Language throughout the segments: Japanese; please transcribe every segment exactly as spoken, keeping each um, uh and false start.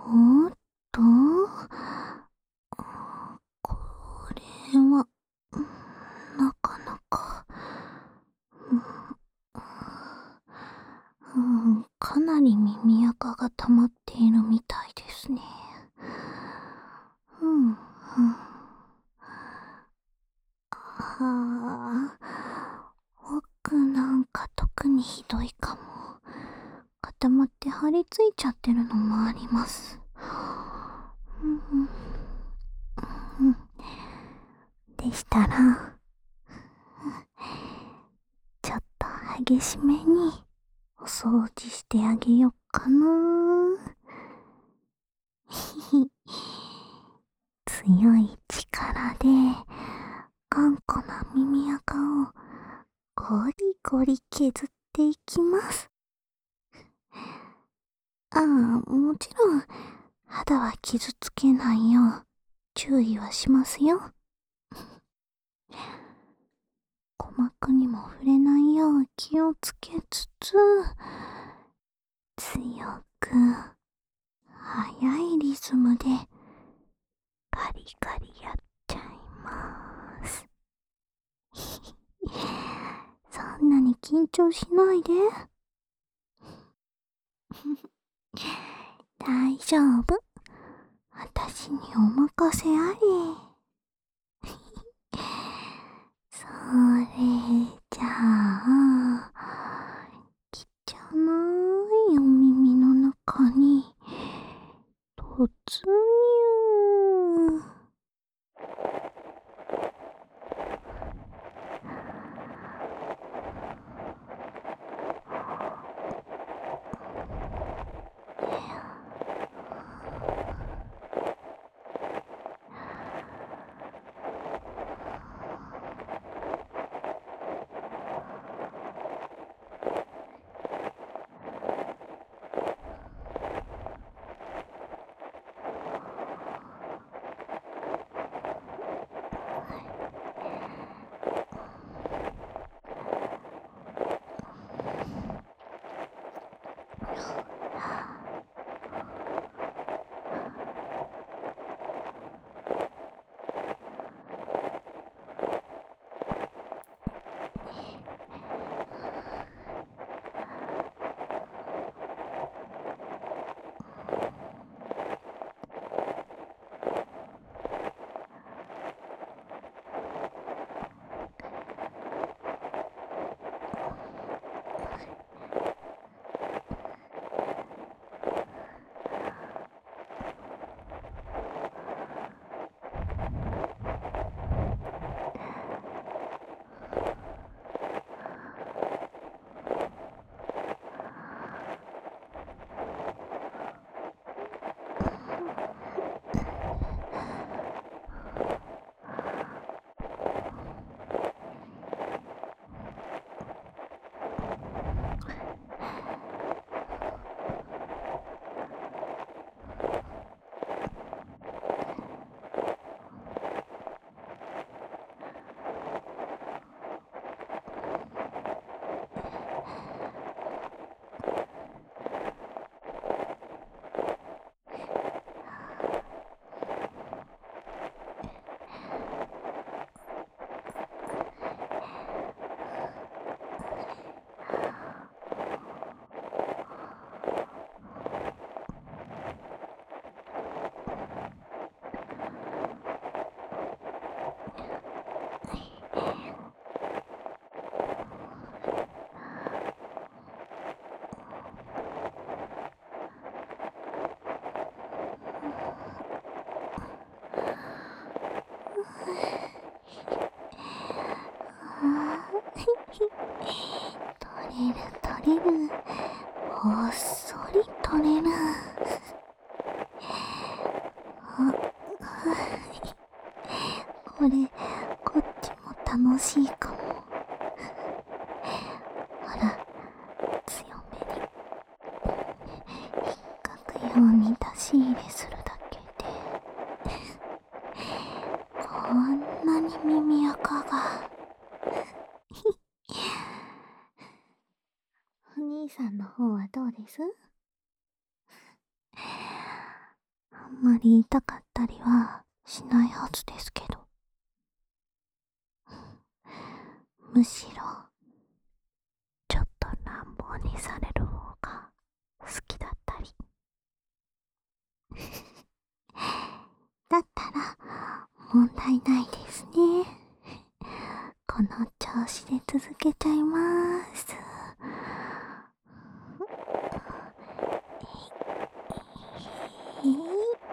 おっと、これは、なかなか、うん、かなり耳垢が溜まっているみたいですね。うん、うん。はあ、奥なんか特にひどいかも。固まって張り付いちゃってるのもあります。うん、うん、でしたら、ちょっと激しめにお掃除してあげよっかな。強い力で頑固な耳垢をゴリゴリ削っていきます。ああ、もちろん肌は傷つけないよう注意はしますよ。鼓膜にも触れないよう気をつけつつ、強く速いリズムでガリガリやっちゃいます。そんなに緊張しないで。大丈夫。私にお任せあれ。それじゃあ、汚いお耳の中に突入。取れる取れる。ほっそり取れる。あ、これ、こっちも楽しいかも。ほら、強めに引っかくように出し入れするだけで、こんなに耳垢が。お兄さんの方はどうです？ んまり痛かったりはしないはずですけど。むしろ、ちょっと乱暴にされる方が好きだったり。だったら、問題ないですね。この調子で続けちゃいまーす。えい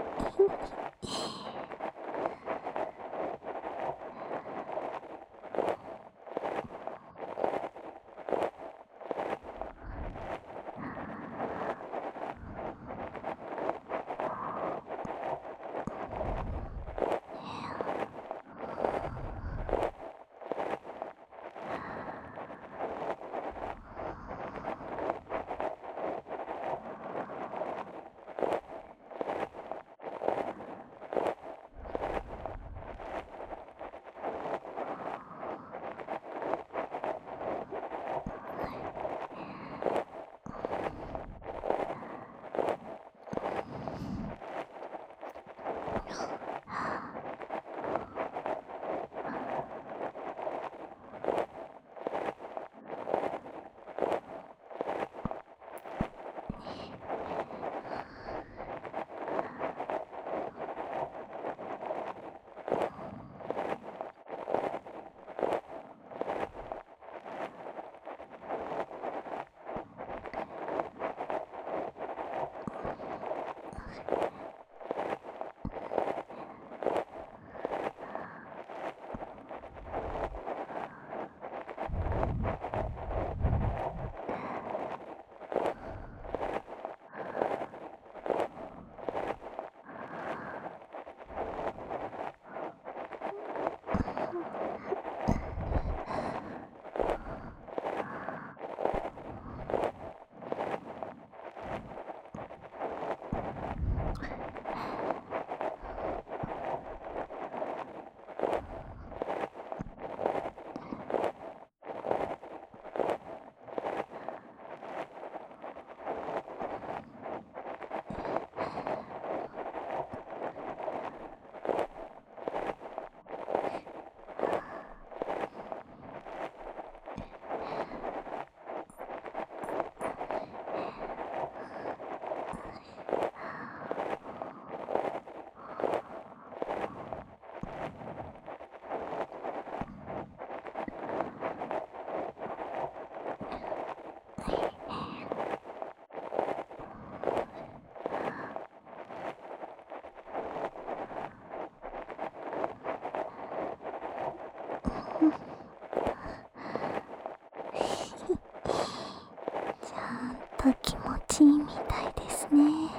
ちゃんと気持ちいいみたいですね。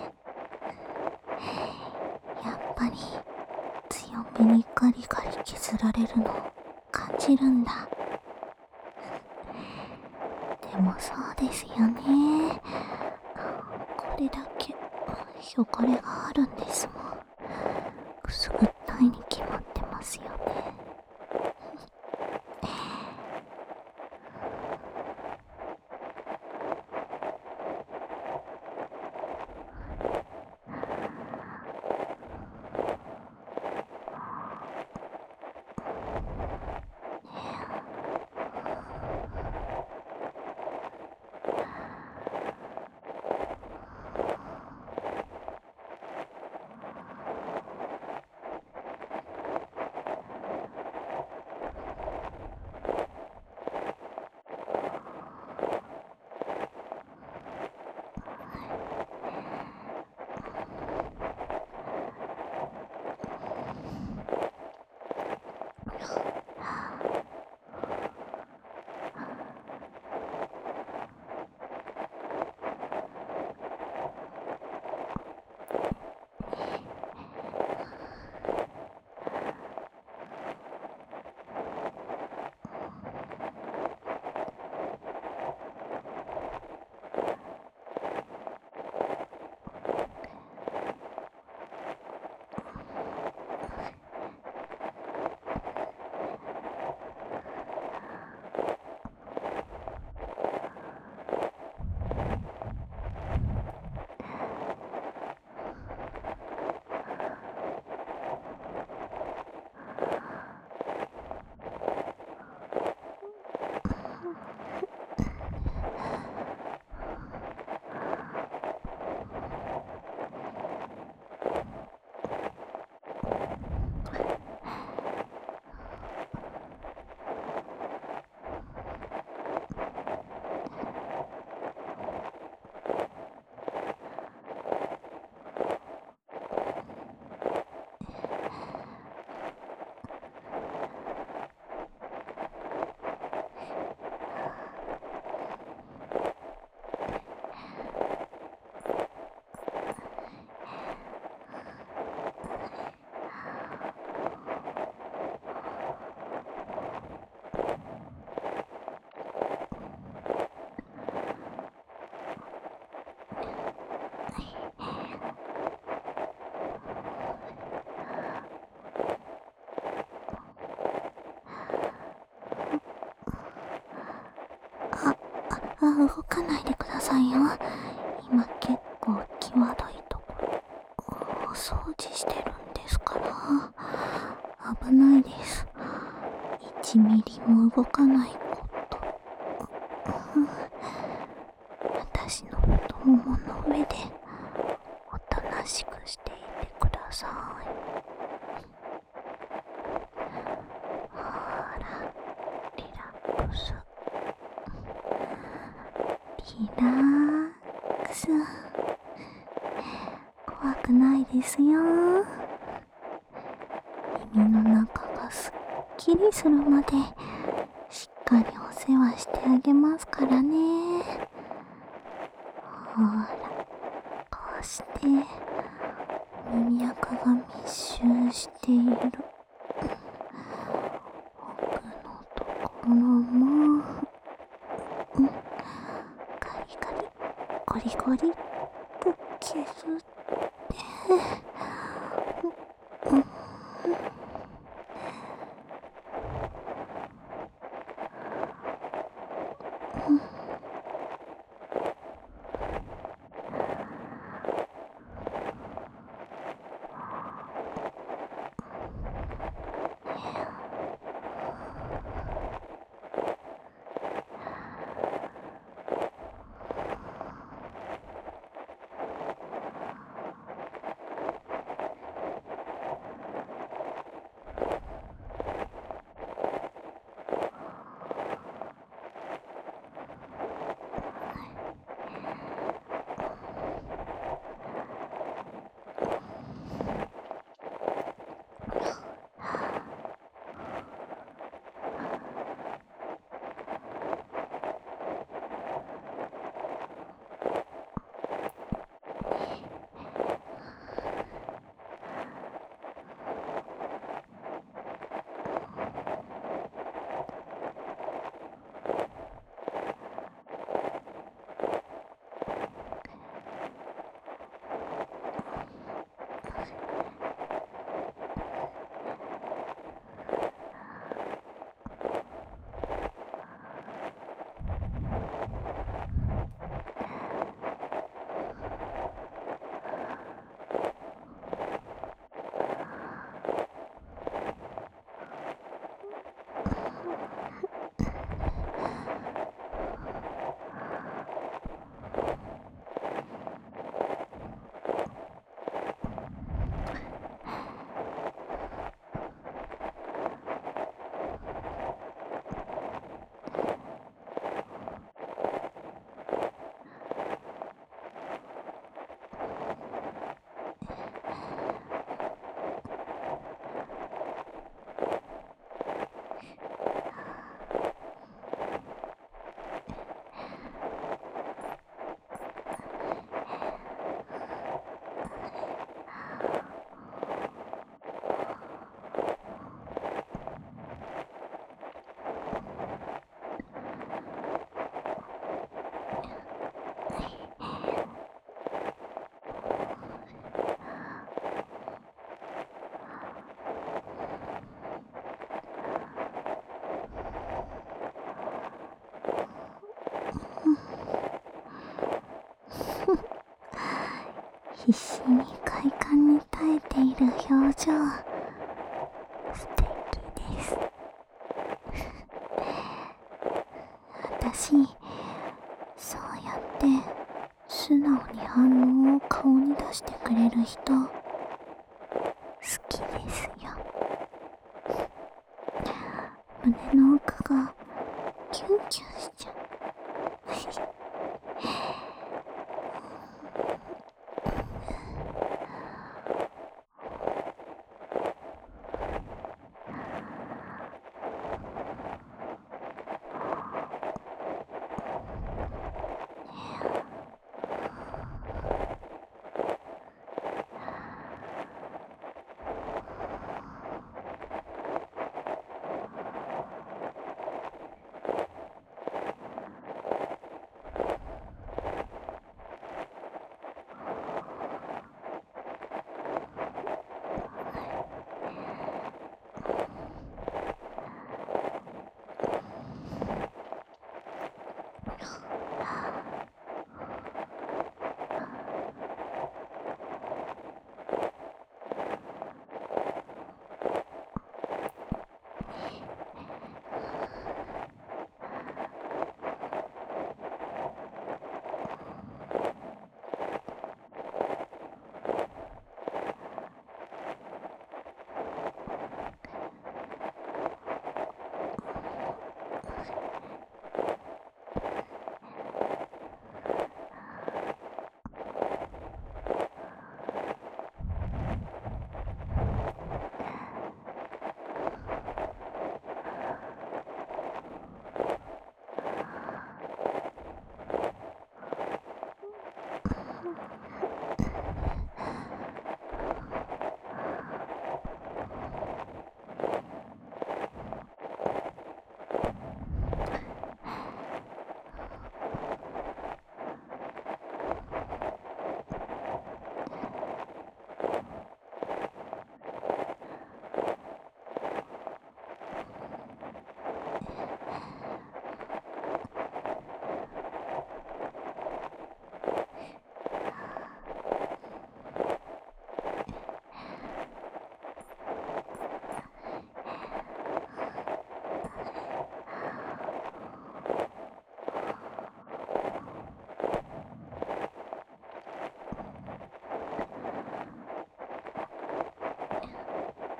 やっぱり強めにガリガリ削られるの感じるんだ。でもそうですよね。これだけ汚れがあるんですもん。くすぐったいに決まってますよね。 あ、動かないでくださいよ。今結構際どいところお掃除してるんですから。危ないです。いちミリも動かないこと。私の太ももの上でおとなしくしていてください。ほら、リラックス。リラックス。怖くないですよ。耳の中がすっきりするまでしっかりお世話してあげますからね。ほら、こうして耳垢が密集している奥のところも、うん、ガリガリゴリゴリっと削って、うん、うん、必死に快感に耐えている表情、素敵です。私、そうやって素直に反応を顔に出してくれる人、好きですよ。胸の奥がキュンキュンしちゃう。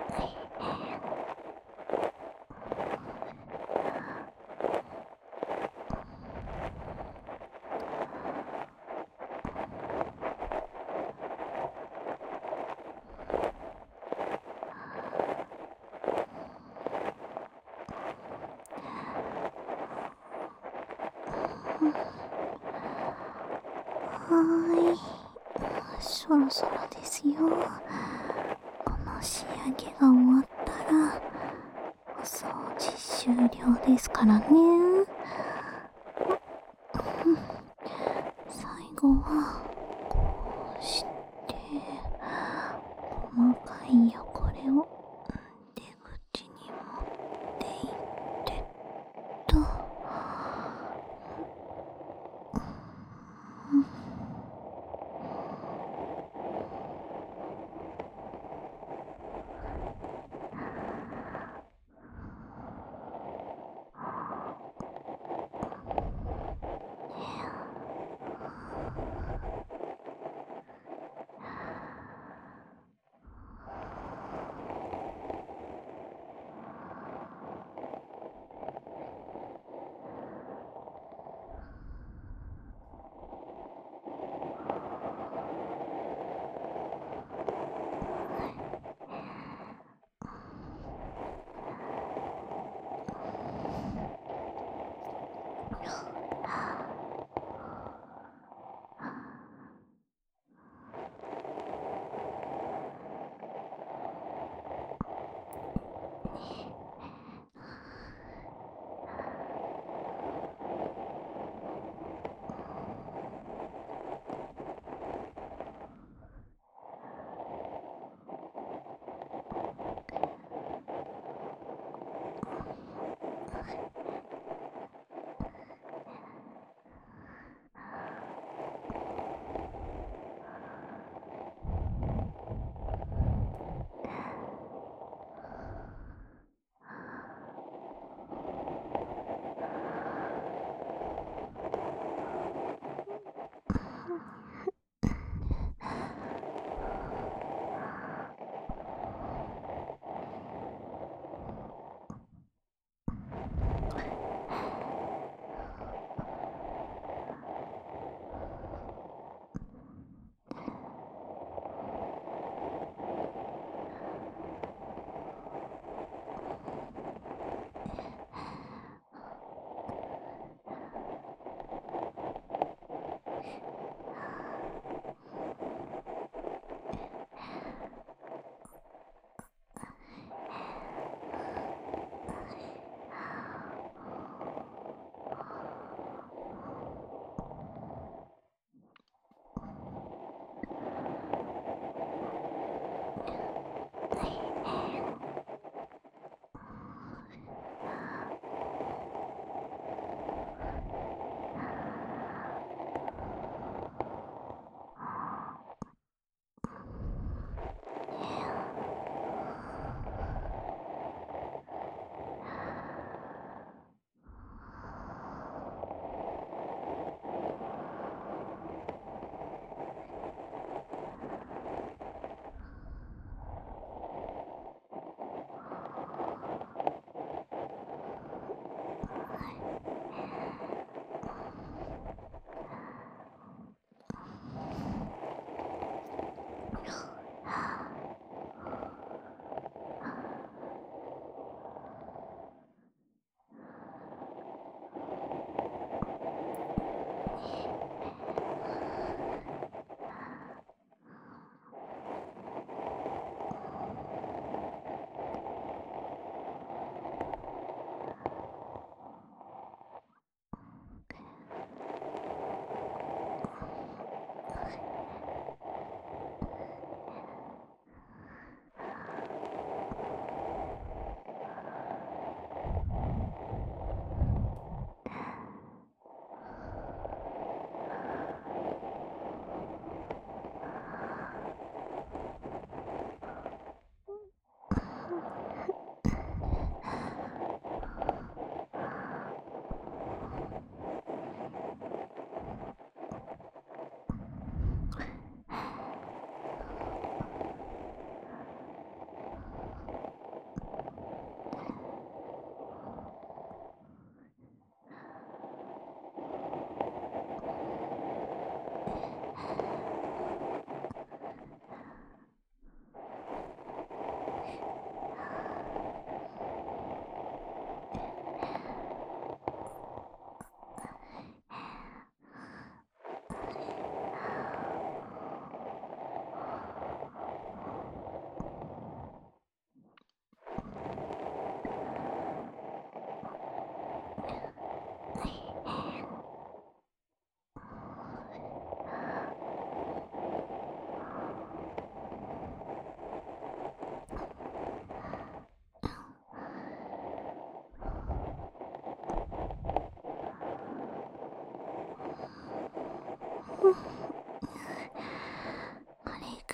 はーい、そろそろですよ。この仕上げが終わったらお掃除終了ですからね。最後はこうして細かい汚れを出口に持っていってと。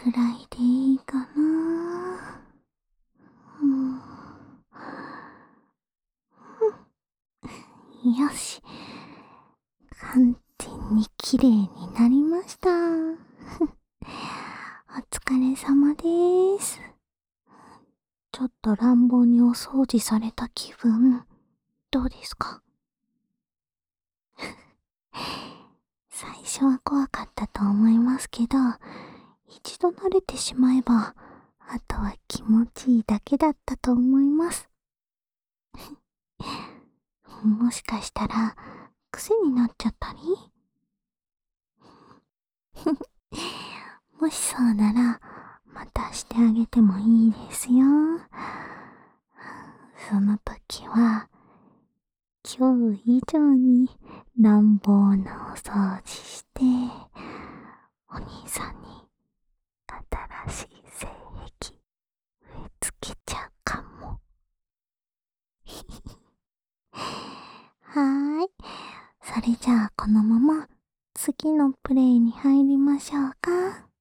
くらいでいいかな。うん。よし。完全に綺麗になりました。お疲れ様です。ちょっと乱暴にお掃除された気分、どうですか？最初は怖かったと思いますけど、一度慣れてしまえば、あとは気持ちいいだけだったと思います。もしかしたら、癖になっちゃったりもしそうなら、またしてあげてもいいですよ。その時は、今日以上に乱暴なお掃除して、お兄さんに新しい性癖植え付けちゃうかも。はーい。それじゃあこのまま次のプレイに入りましょうか。